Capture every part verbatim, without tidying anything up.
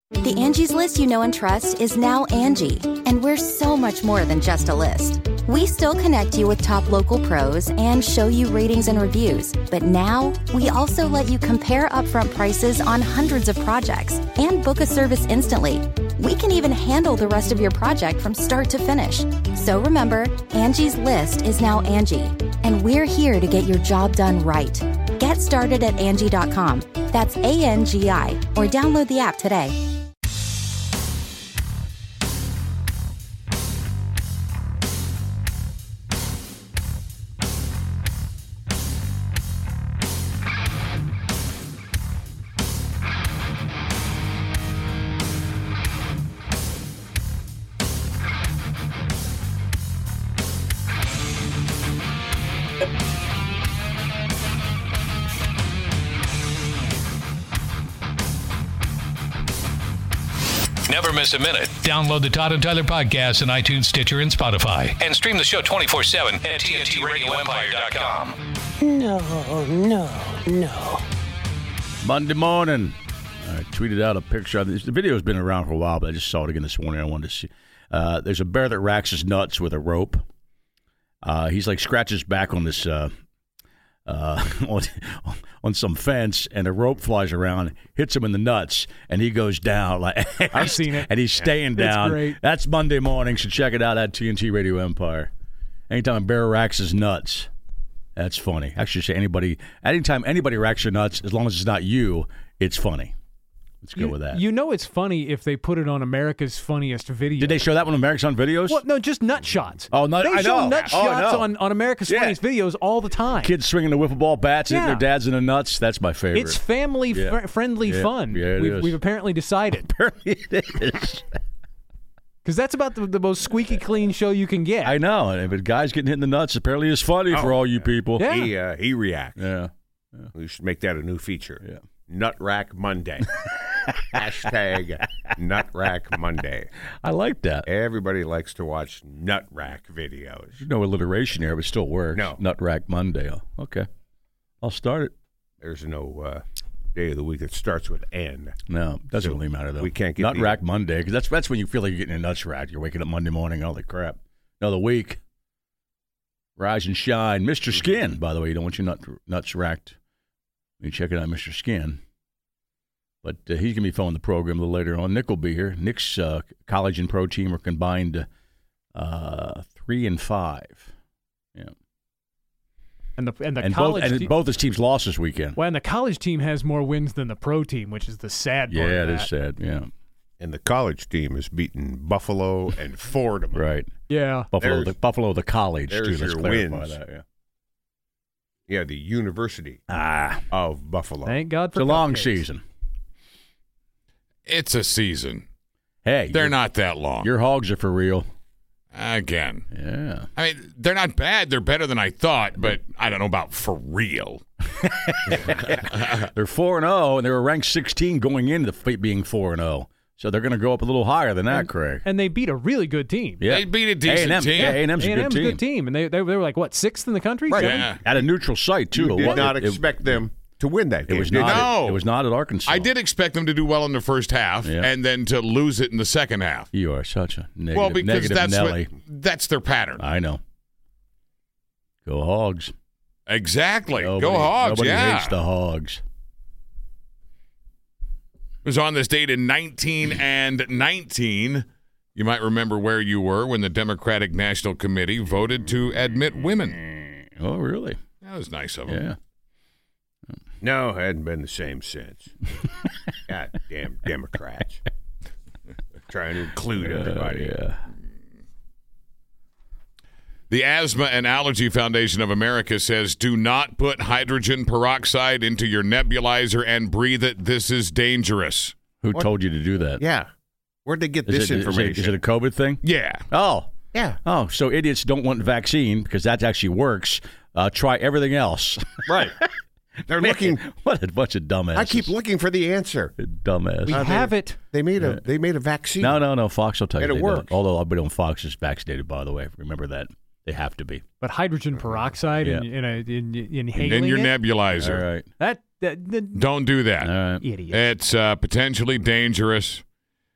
The Angie's List you know and trust is now Angie, and we're so much more than just a list. We still connect you with top local pros and show you ratings and reviews, but now we also let you compare upfront prices on hundreds of projects and book a service instantly. We can even handle the rest of your project from start to finish. So remember, Angie's List is now Angie, and we're here to get your job done right. Get started at Angie dot com. That's A N G I, or download the app today. Never miss a minute. Download the Todd and Tyler podcast on iTunes, Stitcher, and Spotify. And stream the show twenty-four seven at T N T radio empire dot com. No, no, no. Monday morning. I tweeted out a picture of this. The video's been around for a while, but I just saw it again this morning. I wanted to see. Uh, there's a bear that racks his nuts with a rope. Uh, he's like scratches back on this uh, uh, on, on some fence, and a rope flies around, hits him in the nuts, and he goes down. Like I've seen it, and he's staying yeah, down. great. That's Monday morning, so check it out at T N T Radio Empire. Anytime a bear racks his nuts, that's funny. Actually, say anybody, anytime anybody racks your nuts, as long as it's not you, it's funny. Let's go you, with that. You know it's funny if they put it on America's Funniest Video. Did they show that one on America's on Videos? Well, no, just nut shots. Oh, nut, they I show know. nut oh, shots no. on, on America's yeah. Funniest Videos all the time. Kids swinging the wiffle ball bats, yeah. hitting their dads in the nuts. That's my favorite. It's family yeah. fr- friendly yeah. fun. Yeah, it we've, is. we've apparently decided. Apparently it is. Because that's about the, the most squeaky clean show you can get. I know. And if a guy's getting hit in the nuts, apparently it's funny oh, for all you yeah. people. Yeah. He, uh, he reacts. Yeah. yeah. We should make that a new feature. Yeah. Nut Rack Monday. Hashtag Nut Rack Monday. I like that. Everybody likes to watch Nut Rack videos. There's no alliteration here, but it still works. No. Nut Rack Monday. Oh, okay. I'll start it. There's no uh, day of the week that starts with N. No, doesn't So really matter, though. we can't get Nut the- Rack Monday, because that's, that's when you feel like you're getting your nuts racked. You're waking up Monday morning, holy crap. Another week. Rise and shine. Mister Skin, by the way, you don't want your nut, nuts racked. You check it out, Mister Skin. But uh, he's going to be filming the program a little later on. Nick will be here. Nick's uh, college and pro team are combined uh, three and five. Yeah. And the and the And, both, college and te- both his teams lost this weekend. well, and the college team has more wins than the pro team, which is the sad part. Yeah, of it that. is sad. Yeah, And the college team has beaten Buffalo and Fordham. right. Yeah. Buffalo, There's- the Buffalo, the college. there's Too. Let's your clarify wins. that. Yeah. Yeah, the University Ah, of Buffalo. Thank God it's for a long cupcakes. season. It's a season. Hey, They're your- not that long. Your hogs are for real. Again. Yeah. I mean, they're not bad. They're better than I thought, but I don't know about for real. They're four and zero, and they were ranked sixteen going into the f- being four and zero. So they're going to go up a little higher than that, Craig. And they beat a really good team. Yeah. They beat a decent A and M, team. Yeah, A and M's a A good and M's team. a good team. And they, they, they were like, what, sixth in the country? Right. Seventh? Yeah. At a neutral site too. You did What- not it- expect them to win that It game. was did not. you? No. It was not at Arkansas. I did expect them to do well in the first half Yeah. and then to lose it in the second half. You are such a negative, well, because negative that's Nelly. what, that's their pattern. I know. Go Hogs. Exactly. Nobody, Go Hogs, Nobody yeah. hates the Hogs. It was on this date in nineteen and nineteen. You might remember where you were when the Democratic National Committee voted to admit women. Oh, really? That was nice of them. Yeah. No, it hadn't been the same since. God damn Democrats. Trying to include everybody. Uh, yeah. The Asthma and Allergy Foundation of America says, do not put hydrogen peroxide into your nebulizer and breathe it. This is dangerous. Who What? told you to do that? Yeah. Where'd they get Is this it, is it- information? Is it, a COVID thing? Yeah. Oh. yeah. Oh, so idiots don't want vaccine because that actually works. Uh, try everything else. Right. They're Man, looking. What a bunch of dumbasses. I keep looking for the answer. Dumbass. We Uh, have they- it. They made a they made a vaccine. No, no, no. Fox will tell you. And it they don't. works. Although everybody on Fox is vaccinated, by the way. Remember that. They have to be. But hydrogen peroxide Yeah. in, in, a, in, in And inhaling in your it? nebulizer. All right. That, that, that Don't do that. All right. idiot. It's uh, potentially dangerous.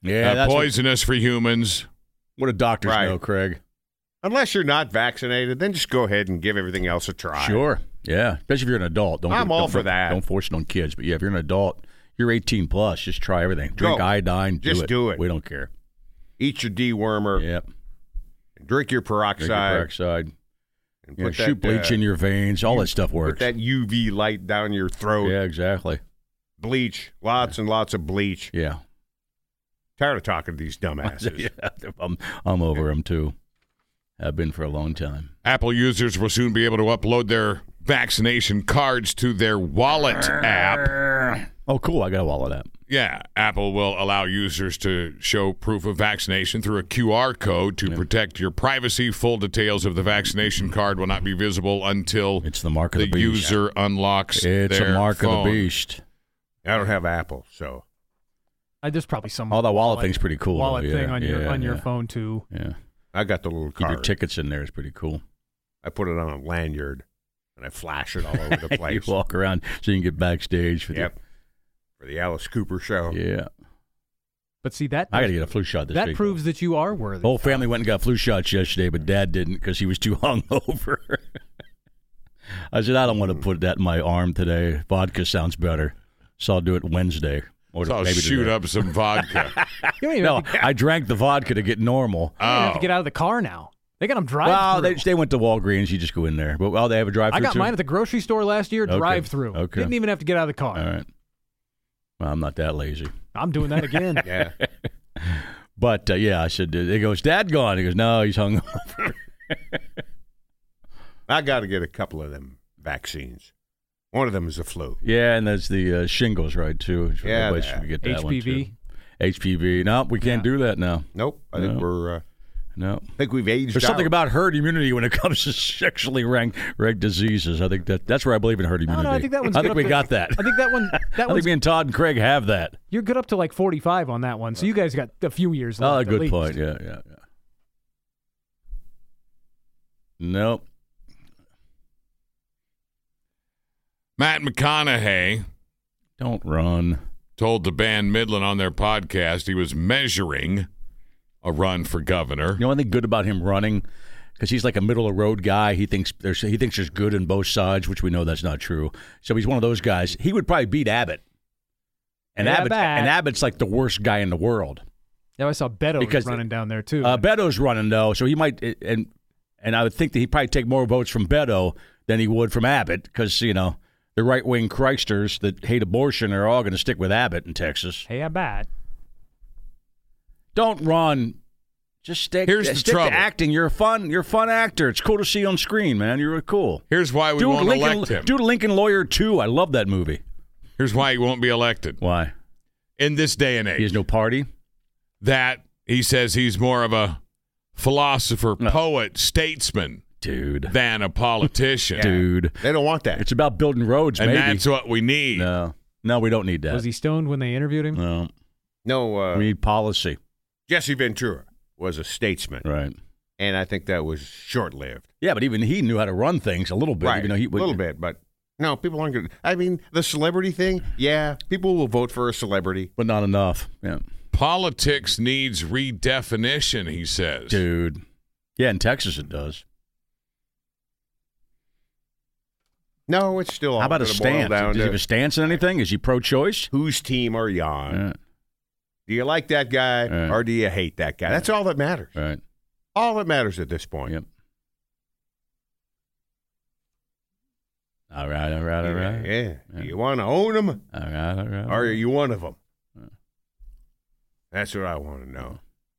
Yeah, uh, that's what, poisonous for humans. what do doctors Right. know, Craig? Unless you're not vaccinated, then just go ahead and give everything else a try. Sure. Yeah, especially if you're an adult. Don't I'm don't- all for don't- that. Don't force it on kids. But yeah, if you're an adult, you're eighteen plus. Just try everything. Drink Go. iodine. Do Just it. do it. We don't care. Eat your dewormer. Yep. Drink your peroxide. Drink your peroxide. And Yeah, put shoot that, bleach uh, in your veins. All that stuff Put works. that U V light down your throat. Yeah, exactly. Bleach. Lots and lots of bleach. Yeah. Tired of talking to these dumbasses. yeah. I'm, I'm over them too. Have been for a long time. Apple users will soon be able to upload their vaccination cards to their Wallet app. Oh, cool. I got a wallet app. Yeah, Apple will allow users to show proof of vaccination through a Q R code to protect your privacy. Full details of the vaccination card will not be visible until It's the mark of the the, beast. user unlocks It's their a mark phone. of the beast. I don't have Apple, so I, there's probably some Oh, that wallet thing's pretty cool, though. Wallet Yeah, thing on your yeah, on your yeah. phone too. Yeah. I got the little Keep your card. tickets in there. It's pretty cool. I put it on a lanyard, and I flash it all over the you place. walk around so you can get backstage. For Yep. For the Alice Cooper show. The, yeah. But see that I got to get a flu shot this that week. proves that you are worthy. The whole family went and got flu shots yesterday, but Dad didn't because he was too hungover. I said, I don't want to put that in my arm today. Vodka sounds better. So I'll do it Wednesday. Or So I'll maybe shoot today. up some vodka. You don't even, No, have, to, I drank the vodka to get normal. you don't have Oh. to get out of the car now. They got them drive Well, through. they, they went to Walgreens. You just go in there. But well, they have a drive-through I got too? mine at the grocery store last year. Okay. Drive through. Okay. Didn't even have to get out of the car. All right. Well, I'm not that lazy. I'm doing that again. Yeah. But, uh, yeah, I said, he goes, Dad gone? He goes, no, he's hungover. I got to get a couple of them vaccines. One of them is the flu. Yeah, and that's the uh, shingles, right, too. Yeah, Everybody that. should get that H P one, V. too. H P V. No, we can't Yeah. do that now. Nope. I think No. we're. Uh, No. I think we've aged. There's something out. about herd immunity when it comes to sexually ranked, ranked diseases. I think that that's where I believe in herd No, immunity. no, I think that one's I good think up we to- got that. I think that one. I That think one's me and Todd and Craig have that. you're good up to like forty-five on that one. So you guys got a few years left. Oh, at good least. point. Yeah, yeah, yeah. Nope. Matt McConaughey Don't run. told the band Midland on their podcast he was measuring a run for governor. You know anything good about him running? Because he's like a middle of the road guy. He thinks there's he thinks there's good in both sides, which we know that's not true. So he's one of those guys. He would probably beat Abbott. And Yeah, Abbott bad. and Abbott's like the worst guy in the world. Yeah, I saw Beto Because- running down there too. Uh, Beto's running though, so he might and and I would think that he'd probably take more votes from Beto than he would from Abbott because you know the right wing Christers that hate abortion are all going to stick with Abbott in Texas. hey, I bet. Don't run. Just stick. Here's the stick trouble. to acting. You're a fun. You're a fun actor. It's cool to see you on screen, man. You're cool. Here's why we Dude, won't Lincoln, elect him. Dude, Lincoln Lawyer two. I love that movie. Here's why he won't be elected Why? in this day and age. He has no party. that he says he's more of a philosopher, No. poet, statesman Dude. than a politician. Dude. They don't want that. It's about building roads, And maybe. that's what we need. no. No, we don't need that. Was he stoned when they interviewed him? No. no. Uh, We need policy. Jesse Ventura was a statesman, Right. and I think that was short-lived. Yeah, but even he knew how to run things a little bit. right. Even though he a little bit, but no, people aren't going to. I mean, the celebrity thing, yeah, people will vote for a celebrity. But not enough. Yeah. Politics needs redefinition, he says. Dude. Yeah, in Texas it does. No, it's still all How about a gonna boil stance? down Does he to have a stance in anything? Is he pro-choice? whose team are you on? Yeah. Do you like that guy Right. or do you hate that guy? That's all that matters. Right. All that matters at this point. Yep. All right, all right, all right. Yeah. Do you want to own them All right, all right. or are you one of them? Yeah. That's what I want to know.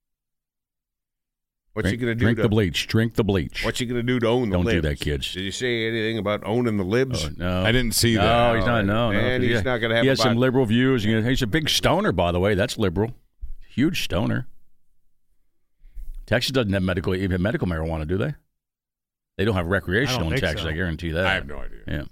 What's drink, he going to do? Drink to, the bleach. Drink the bleach. What's he going to do to own the Don't do libs? that, kids. Did you say anything about owning the libs? Oh, no. I didn't see no, that. he's not. No, no. Man, he's Yeah. not going to have He has about, some liberal views. He's a big stoner, by the way. That's liberal. Huge stoner. Texas doesn't have medical, even medical marijuana, do they? They don't have recreational in think Texas. so. I guarantee that. I have no idea. Yeah.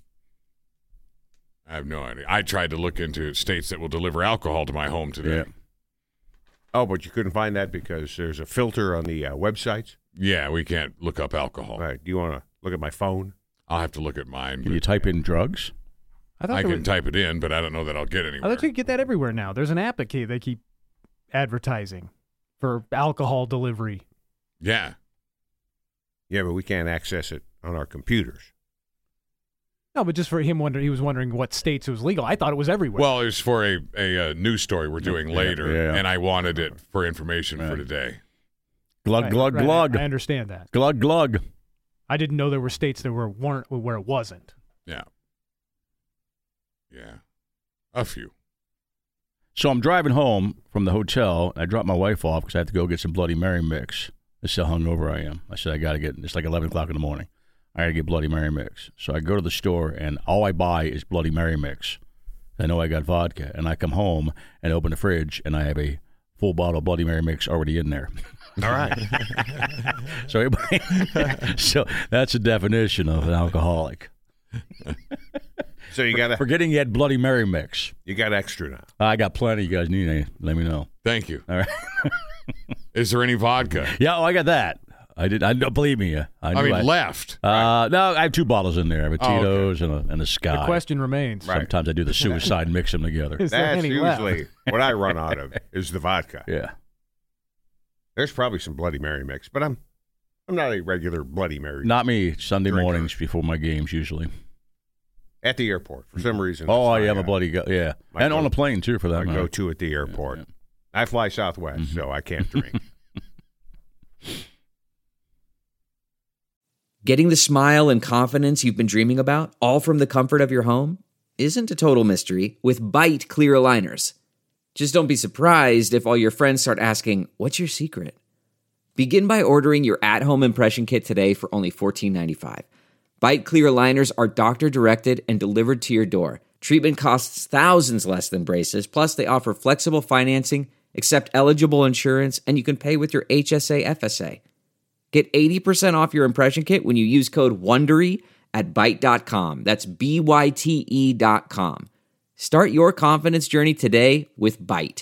I have no idea. I tried to look into states that will deliver alcohol to my home today. Yeah. Oh, but you couldn't find that because there's a filter on the uh, websites? Yeah, we can't look up alcohol. All right. Do you want to look at my phone? I'll have to look at mine. Can but you type in drugs? I thought I there can was- type it in, but I don't know that I'll get I anywhere. thought you could get that everywhere now. There's an app that keep, they keep advertising for alcohol delivery. Yeah. Yeah, but we can't access it on our computers. No, but just for him wondering, he was wondering what states it was legal. I thought it was everywhere. Well, it was for a, a, uh news story we're doing Yeah, later, yeah. and I wanted it for information Right. for today. Glug, Right, glug, right, glug. I understand that. Glug, glug. I didn't know there were states that were weren't where it wasn't. Yeah. Yeah. A few. So I'm driving home from the hotel. I dropped my wife off because I have to go get some Bloody Mary mix. That's how hungover I am. I said, I got to get, it's like eleven o'clock in the morning. I got to get Bloody Mary mix. So I go to the store, and all I buy is Bloody Mary mix. I know I got vodka. And I come home and open the fridge, and I have a full bottle of Bloody Mary mix already in there. All right. so, everybody, so that's a definition of an alcoholic. So you got Forgetting you had Bloody Mary mix. you got extra now. I got plenty. You guys need any? Let me know. Thank you. All right. Is there any vodka? Yeah, oh, I got that. I did. I don't believe me. I, I knew mean, I, left. Uh, no, I have two bottles in there. I have a Oh, okay. Tito's and, a, and a Sky. The question remains: Right. Sometimes I do the suicide, mix them together. Is there That's any usually left? what I run out of is the vodka. Yeah. There's probably some Bloody Mary mix, but I'm I'm not a regular Bloody Mary. Not me. Sunday Drinker. mornings before my games usually. At the airport for some reason. Oh, that's I my, am a uh, bloody go- yeah, my and on go- a plane too for that I matter. go to at the airport. Yeah, I fly Southwest, so I can't drink. Getting the smile and confidence you've been dreaming about, all from the comfort of your home, isn't a total mystery with Byte clear aligners. Just don't be surprised if all your friends start asking, "What's your secret?" Begin by ordering your at-home impression kit today for only fourteen ninety-five. Byte clear aligners are doctor-directed and delivered to your door. Treatment costs thousands less than braces, plus they offer flexible financing, accept eligible insurance, and you can pay with your H S A F S A. Get eighty percent off your impression kit when you use code WONDERY at byte dot com. That's B Y T E dot com. Start your confidence journey today with Byte.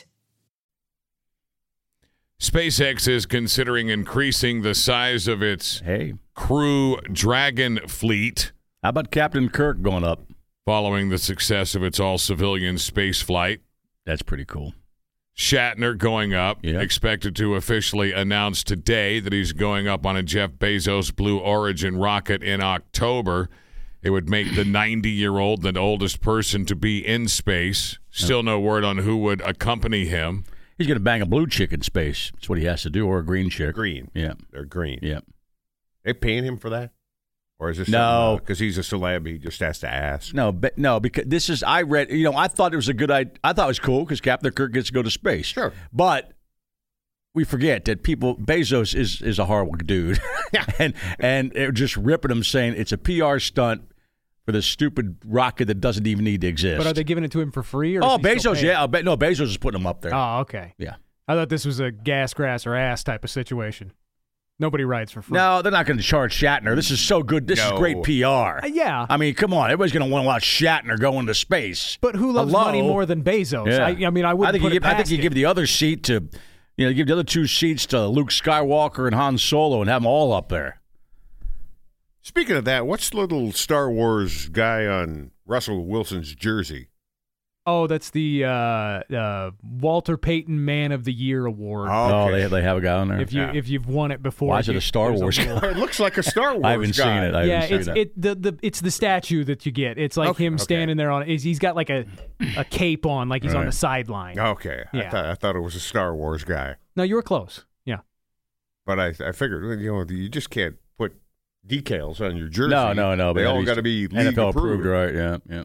SpaceX is considering increasing the size of its Hey, Crew Dragon fleet how about Captain Kirk going up? following the success of its all-civilian space flight. That's pretty cool. Shatner going up, Yeah. expected to officially announce today that he's going up on a Jeff Bezos Blue Origin rocket in October. It would make the ninety-year-old the oldest person to be in space. Still no word on who would accompany him. He's going to bang a blue chick in space. That's what he has to do, or a green chick. Green. Yeah, They're green. yeah. They paying him for that? Or is this No. because he's a celeb, he just has to ask? No, but no, because this is I read. You know, I thought it was a good idea. I thought it was cool because Captain Kirk gets to go to space. Sure. But we forget that people Bezos is is a horrible dude, and and they're just ripping him, saying it's a P R stunt for this stupid rocket that doesn't even need to exist. But are they giving it to him for free? Or Oh, is he still Bezos, paying? yeah. I bet, no, Bezos is putting him up there. Oh, okay. Yeah. I thought this was a gas, grass, or ass type of situation. Nobody rides for free. No, they're not going to charge Shatner. This is so good. This No. is great P R. Uh, yeah. I mean, come on. Everybody's going to want to watch Shatner go into space. But who loves Hello? money more than Bezos? Yeah. I, I mean, I wouldn't I think put you it give, I think past you him. give the other seat to, you know, give the other two seats to Luke Skywalker and Han Solo and have them all up there. Speaking of that, what's the little Star Wars guy on Russell Wilson's jersey? Oh, that's the uh, uh, Walter Payton Man of the Year award. Oh, Okay. they they have a guy on there. If you Yeah. if you've won it before, Why is it you- a Star there's Wars little- guy? It looks like a Star Wars I haven't guy. seen it. I yeah, haven't seen it's that. it the, the it's the statue that you get. It's like Okay, him okay. standing there on. He's he's got like a a cape on, like he's on Right. the sideline. Okay. I, Yeah. thought, I thought it was a Star Wars guy. No, you were close. Yeah. But I, I figured, well, you know, you just can't put decals on your jersey. No, no, no. They but all he's got to be N F league L approved. right? Yeah, yeah.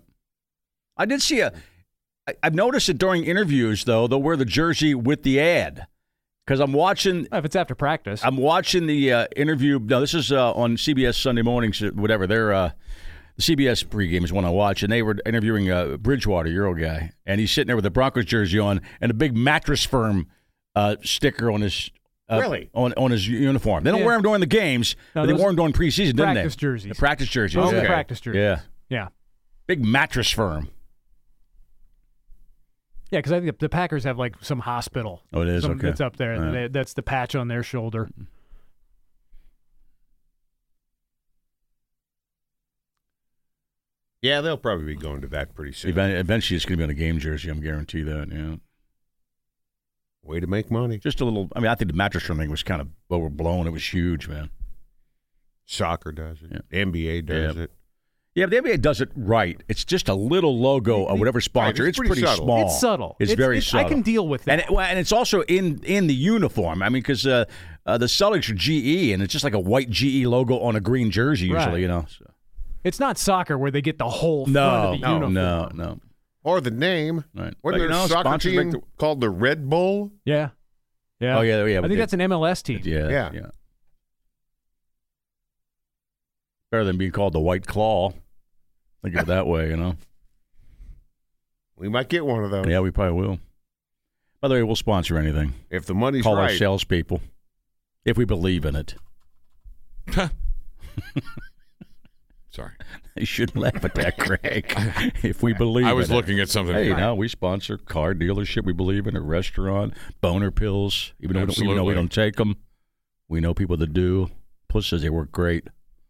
I did see a. I, I've noticed it during interviews though. They'll wear the jersey with the ad because I'm watching. If it's after practice, I'm watching the uh, interview. No, this is uh, on C B S Sunday mornings. Whatever. They're uh, the C B S pregame is one I watch, and they were interviewing uh, Bridgewater, Euro guy, and he's sitting there with a Broncos jersey on and a big Mattress Firm uh, sticker on his. Uh, Really? on on his uniform. They don't Yeah. wear them during the games, No, but they those wore them during preseason, didn't they? practice jerseys. The practice jerseys. those are yeah. the practice jerseys. Yeah. Yeah. Big Mattress Firm. Yeah, because I think the Packers have like some hospital. Oh, it is? Some, Okay. That's up there. All right. They- That's the patch on their shoulder. Yeah, they'll probably be going to that pretty soon. Even- Eventually, it's going to be on a game jersey. I'm guarantee that. Yeah. Way to make money. Just a little. I mean, I think the mattress firm thing was kind of overblown. It was huge, man. Soccer does it. Yeah. The N B A does Yeah. it. Yeah, but the N B A does it right. It's just a little logo of whatever sponsor. Right, it's it's pretty, pretty subtle. small. It's subtle. It's, It's- very it's- I subtle. can deal with that. And, it, well, and it's also in in the uniform. I mean, because uh, uh, the Celtics are G E, and it's just like a white G E logo on a green jersey usually, Right. you know. So. It's not soccer where they get the whole front No, of the no, uniform. no, no. Or the name. Right. Wasn't But, there you know, a soccer sponsors team make the- called the Red Bull? Yeah. Yeah. Oh, yeah, yeah. I but think they- that's an M L S team. Yeah, Yeah. yeah. Better than being called the White Claw. Think of it that way, you know. We might get one of those. Yeah, we probably will. By the way, we'll sponsor anything. If the money's Call right. our salespeople if we believe in it. Sorry. You shouldn't laugh at that, Craig. If we believe I was in looking it. at something. Hey, now we sponsor car dealership we believe in, a restaurant, boner pills. Even though, we don't, even though we Absolutely. don't take them, we know people that do. Puss says they work great.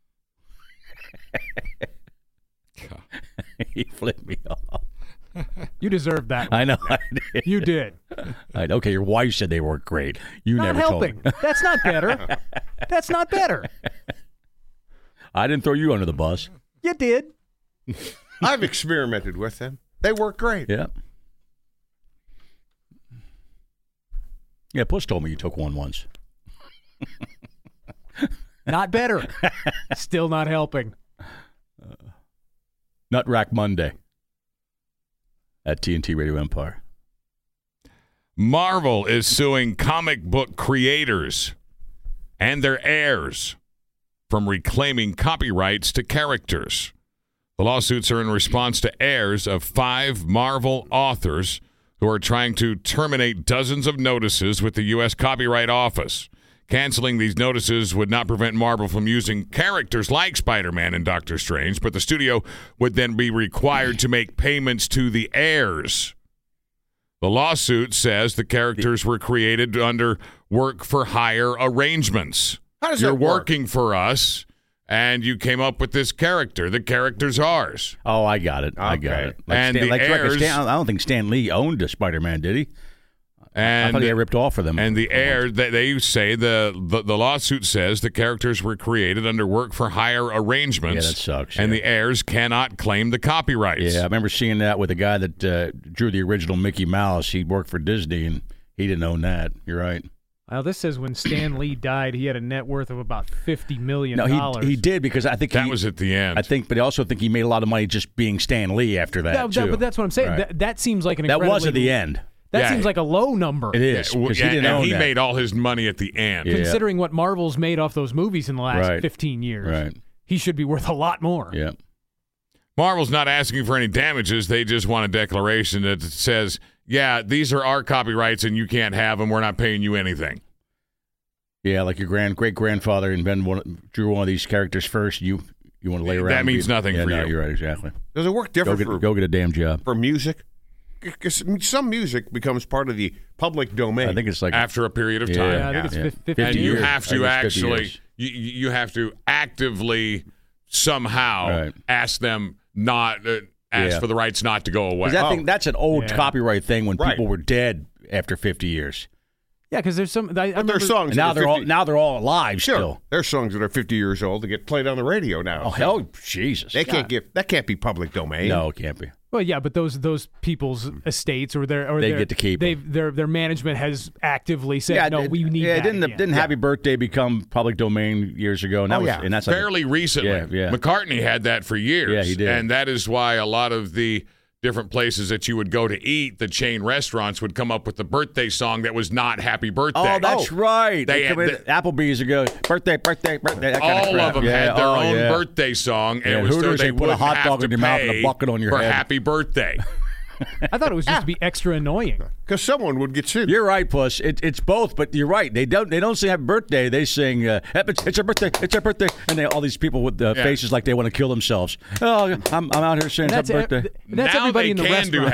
He flipped me off. You deserve that. I know. I did. You did. I, okay, your wife said they work great. You Not never helping. told me. That's not better. That's not better. I didn't throw you under the bus. You did. I've experimented with them. They work great. Yeah. Yeah, Puss told me you took one once. Not better. Still not helping. Nut Rack Monday at T N T Radio Empire. Marvel is suing comic book creators and their heirs from reclaiming copyrights to characters. The lawsuits are in response to heirs of five Marvel authors who are trying to terminate dozens of notices with the U S Copyright Office. Canceling these notices would not prevent Marvel from using characters like Spider-Man and Doctor Strange, but the studio would then be required to make payments to the heirs. The lawsuit says the characters were created under work-for-hire arrangements. How does You're that work? Working for us, and you came up with this character. The character's ours. Oh, I got it. I got Okay. it. Like And Stan, the like, like heirs- Stan, I don't think Stan Lee owned a Spider-Man, did he? I And thought he got ripped off for them. And the heir, they, they say the, the the lawsuit says the characters were created under work for hire arrangements. Yeah, that sucks, And yeah. the heirs cannot claim the copyrights. Yeah, I remember seeing that with the guy that uh, drew the original Mickey Mouse. He worked for Disney, and he didn't own that. You're right. Well, this says when Stan Lee died, he had a net worth of about fifty million No, dollars. he he did because I think That he, was at the end. I think, but I also think he made a lot of money just being Stan Lee after that That- that- too. but that's what I'm saying. Right. That, that seems like an that was incredibly- at the end. That Yeah. seems like a low number. It is Yeah, because he and- didn't and own he that. made all his money at the end. Yeah. Considering what Marvel's made off those movies in the last Right. fifteen years, Right. he should be worth a lot more. Yeah. Marvel's not asking for any damages. They just want a declaration that says, yeah, these are our copyrights and you can't have them. We're not paying you anything. Yeah, like your grand great grandfather invented one, drew one of these characters first. You you want to lay around? That and means be- nothing yeah, for no, you. You're right, exactly. Does it work Go different get for, go get a damn job. for music? Because some music becomes part of the public domain. I think it's like After a period of Yeah. time. Yeah, I think it's Yeah. fif- fifteen and you years. have I to think it's fifty actually years. you, you have to actively somehow Right. ask them not uh, ask Yeah. for the rights not to go away. 'Cause that Oh. thing, that's an old Yeah. copyright thing when Right. people were dead after fifty years. Yeah, because there's some. I, I But remember, there's songs And now that are they're all fifty now they're all alive Sure, still. there's songs that are fifty years old that get played on the radio now. Oh hell, Jesus! They can't give that can't be public domain. No, it can't be. Well, yeah, but those those people's estates or their or They their, get to keep 'em. they've their their management has actively said no, it- we need Yeah, that didn't again. didn't Happy Birthday become public domain years ago? And that Oh, was, yeah. and that's like Fairly recently. Yeah, yeah. McCartney had that for years. Yeah, he did. And that is why a lot of the different places that you would go to eat, the chain restaurants would come up with the birthday song that was not Happy Birthday. Oh, that's right. They They come had in, Applebee's ago, birthday, birthday, birthday. That kind All of, crap. of them yeah, had their oh, own yeah. birthday song, and Yeah, it was so Hooters, they they put a wouldn't hot have dog to in your mouth and a pay bucket on your for head. Happy Birthday. I thought it was just to be extra annoying. because someone would get sued. You're right, Puss. It, it's both, but you're right. They don't. They don't sing Happy Birthday. They sing uh, Happy- "It's your birthday, it's your birthday," and they, all these people with uh, Yeah. faces like they want to kill themselves. Oh, I'm, I'm out here saying That's Happy e- Birthday. that's now everybody they in the can do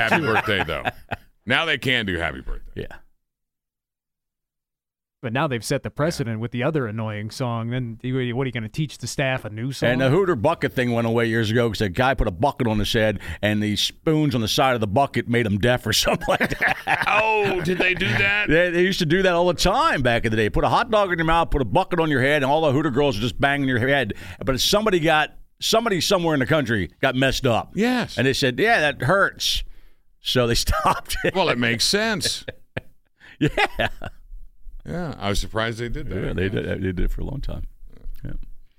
restaurant, Happy too. Birthday, though. Now they can do Happy Birthday. Yeah. Now they can do Happy Birthday. But now they've set the precedent with the other annoying song. Then what are you going to teach the staff a new song? And the Hooter bucket thing went away years ago because a guy put a bucket on his head, and the spoons on the side of the bucket made him deaf or something like that. Oh, did they do that? They, they used to do that all the time back in the day. Put a hot dog in your mouth, put a bucket on your head, and all the Hooter girls are just banging your head. But if somebody got somebody somewhere in the country got messed up. Yes. And they said, yeah, that hurts. So they stopped it. Well, it makes sense. Yeah. Yeah, I was surprised they did that. Yeah, they did, they did it for a long time. Yeah.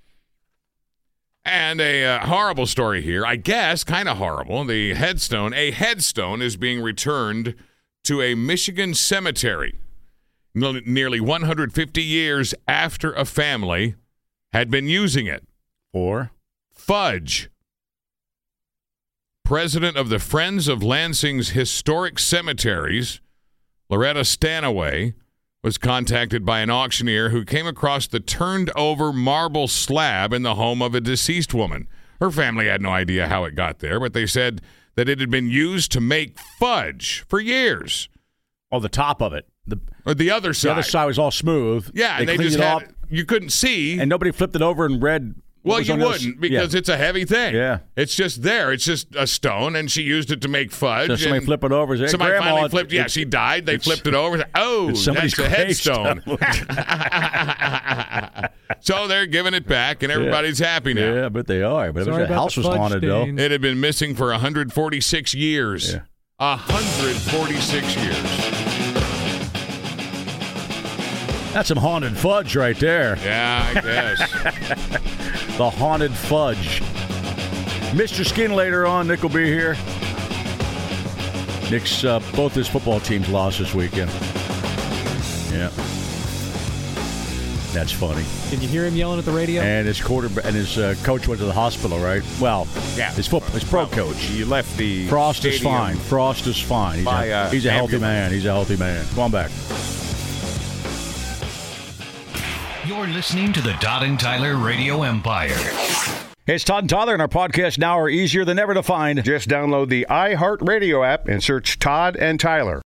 And a uh, horrible story here. I guess kind of horrible. The headstone, a headstone is being returned to a Michigan cemetery nearly one hundred fifty years after a family had been using it. For? Fudge. President of the Friends of Lansing's Historic Cemeteries, Loretta Stanaway, was contacted by an auctioneer who came across the turned-over marble slab in the home of a deceased woman. Her family had no idea how it got there, but they said that it had been used to make fudge for years. Oh, the top of it. The, or the other side. The other side was all smooth. Yeah, they and they cleaned just it had, up, you couldn't see. and nobody flipped it over and read. Well, you wouldn't wouldn't because yeah. it's a heavy thing. Yeah. It's just there. It's just a stone, and she used it to make fudge. So somebody and flip it over. Say, somebody Grandma, finally flipped. Yeah, it's- she died. They it's- flipped it over. Oh, it's that's somebody's a headstone. gravestone. So they're giving it back, and everybody's happy now. Yeah, but they are. But Sorry the about house the was fudge haunted, stain. though. It had been missing for one hundred forty-six years. Yeah. one hundred forty-six years. That's some haunted fudge right there. Yeah, I guess. The haunted fudge. Mister Skin later on. Nick will be here. Nick's, uh, both his football teams lost this weekend. Yeah. That's funny. Can you hear him yelling at the radio? And his quarterback and his uh, coach went to the hospital, right? Well, Yeah. his football, his pro coach. He left the Frost is stadium. fine. Frost is fine. He's, By, a, uh, he's a healthy ambulance. man. He's a healthy man. Come on back. You're listening to the Todd and Tyler Radio Empire. Hey, it's Todd and Tyler, and our podcasts now are easier than ever to find. Just download the iHeartRadio app and search Todd and Tyler.